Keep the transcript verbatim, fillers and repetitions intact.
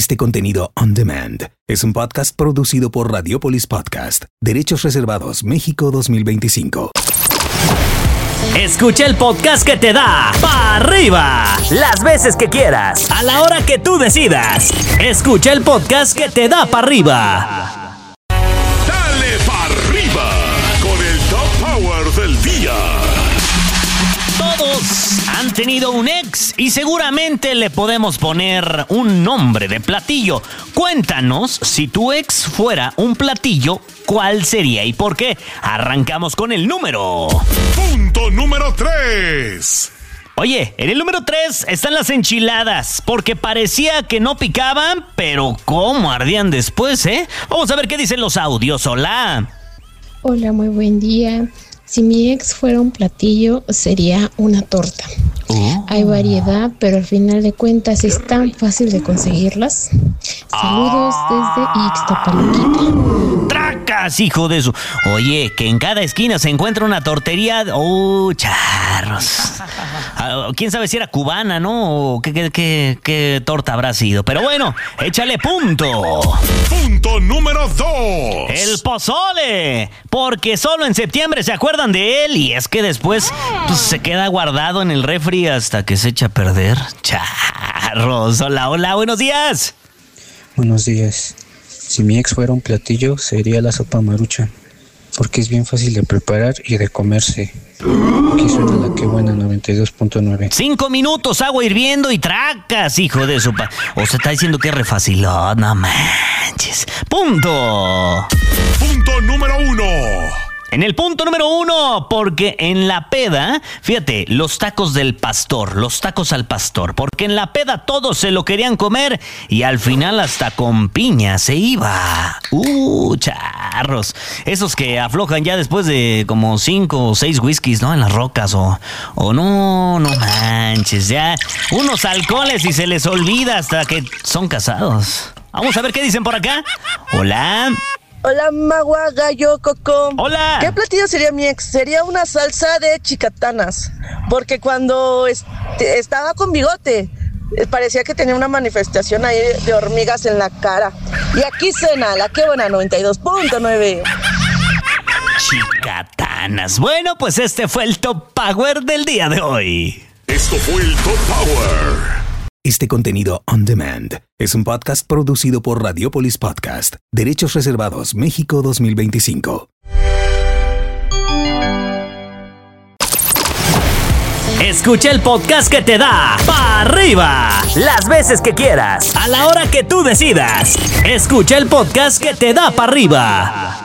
Este contenido on demand es un podcast producido por Radiopolis Podcast. Derechos reservados México dos mil veinticinco. Escucha el podcast que te da pa' arriba las veces que quieras, a la hora que tú decidas. Escucha el podcast que te da pa' arriba. Dale pa' arriba con el Top Power del día. Todos han tenido un ex y seguramente le podemos poner un nombre de platillo. Cuéntanos, si tu ex fuera un platillo, ¿cuál sería y por qué? Arrancamos con el número. Punto número tres. Oye, en el número tres están las enchiladas, porque parecía que no picaban, pero cómo ardían después, ¿eh? Vamos a ver qué dicen los audios. Hola. Hola, muy buen día. Si mi ex fuera un platillo, sería una torta. Oh. Hay variedad, pero al final de cuentas es tan fácil de conseguirlas. Saludos desde Ixtapalquita. ¡Tracas, hijo de su! Oye, que en cada esquina se encuentra una tortería. ¡Oh, charros! ¿Quién sabe si era cubana, no? ¿O qué, qué, qué, qué torta habrá sido? Pero bueno, échale punto. Punto número dos. El pozole. Porque solo en septiembre se acuerdan de él y es que después pues, se queda guardado en el refri hasta que se echa a perder. Charros. Hola, hola, buenos días. Buenos días. Si mi ex fuera un platillo, sería la sopa Maruchan, porque es bien fácil de preparar y de comerse. Aquí suena la que buena noventa y dos punto nueve. Cinco minutos, agua hirviendo y tracas, hijo de sopa. O se está diciendo que es re facilón, no manches. Punto. Punto número uno. En el punto número uno, porque en la peda, fíjate, los tacos del pastor, los tacos al pastor, porque en la peda todos se lo querían comer y al final hasta con piña se iba. Uh, charros. Esos que aflojan ya después de como cinco o seis whiskies, ¿no? En las rocas o, o no, no manches, ya unos alcoholes y se les olvida hasta que son casados. Vamos a ver qué dicen por acá. Hola. Hola, Magua, Gallo, Coco. Hola. ¿Qué platillo sería mi ex? Sería una salsa de chicatanas. Porque cuando est- estaba con bigote, parecía que tenía una manifestación ahí de hormigas en la cara. Y aquí cena la que buena noventa y dos punto nueve. Chicatanas. Bueno, pues este fue el Top Power del día de hoy. Esto fue el Top Power. Este contenido on demand es un podcast producido por Radiopolis Podcast. Derechos reservados México dos mil veinticinco. Escucha el podcast que te da pa' arriba las veces que quieras, a la hora que tú decidas. Escucha el podcast que te da pa' arriba.